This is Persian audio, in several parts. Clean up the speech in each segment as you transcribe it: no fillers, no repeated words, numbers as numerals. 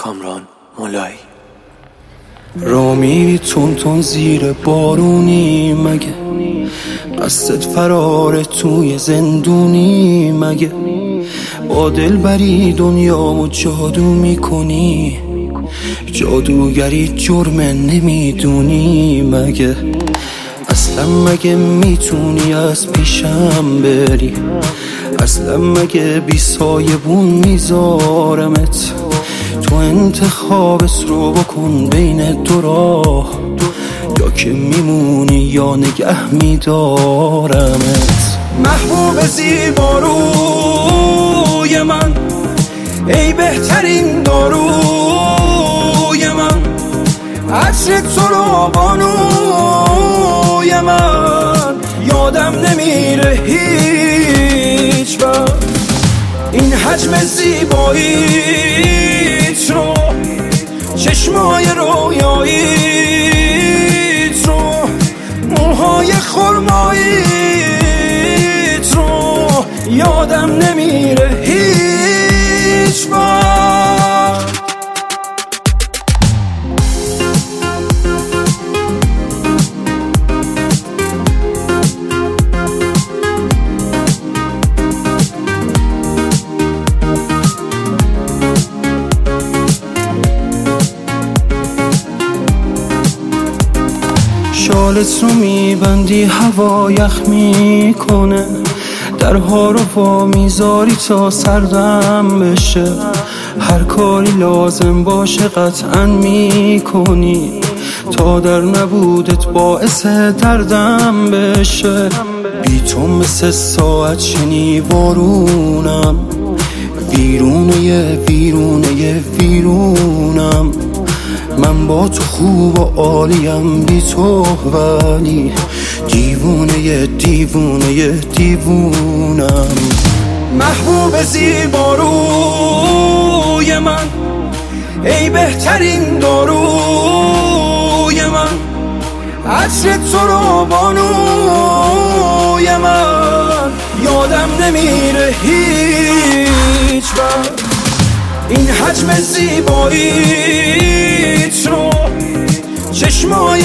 کامران مولایی. را میری تون تون زیر بارونی مگه؟ قصد فرار توی زندونی مگه؟ با دلبری دنیامو جادو میکنی، جادوگری جرم نمیدونی مگه؟ اصلا مگه میتونی از پیشم بری؟ اصلا مگه بی سایبون میذارمت؟ تو انتخابت رو بکن بین دو راه، یا که میمونی یا نگه میدارمت. محبوب زیباروی من، ای بهترین داروی من، عطر تو رو بانوی من، یادم نمیره هیچ وقت این حجم زیباییت رو، چشمای رویاییت رو، موهای خرماییت رو، یادم نمیره هیچ وقت. شالت رو میبندی هوا یخ میکنه، درها رو وا میذاری تا سردم بشه، هر کاری لازم باشه قطعا میکنی تا در نبودت باعث دردم بشه. بی تو مثل ساعت شنیوارونم، ویرونه ویرونم. من با تو خوب و عالیم، بی تو ولی دیوونم. محبوب زیباروی من، ای بهترین داروی من، عطر تو رو بانوی من، یادم نمیره هیچ وقت این حجم زیباییت رو، چشمای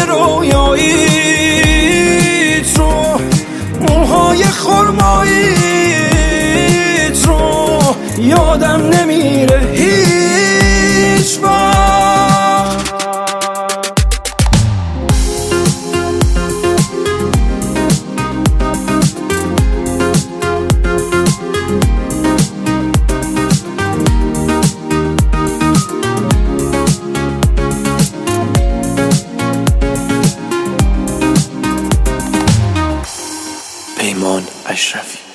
رویاییت رو، موهای خرماییت رو، یادم نمیره هیچ وقت. پیمان اشرفی.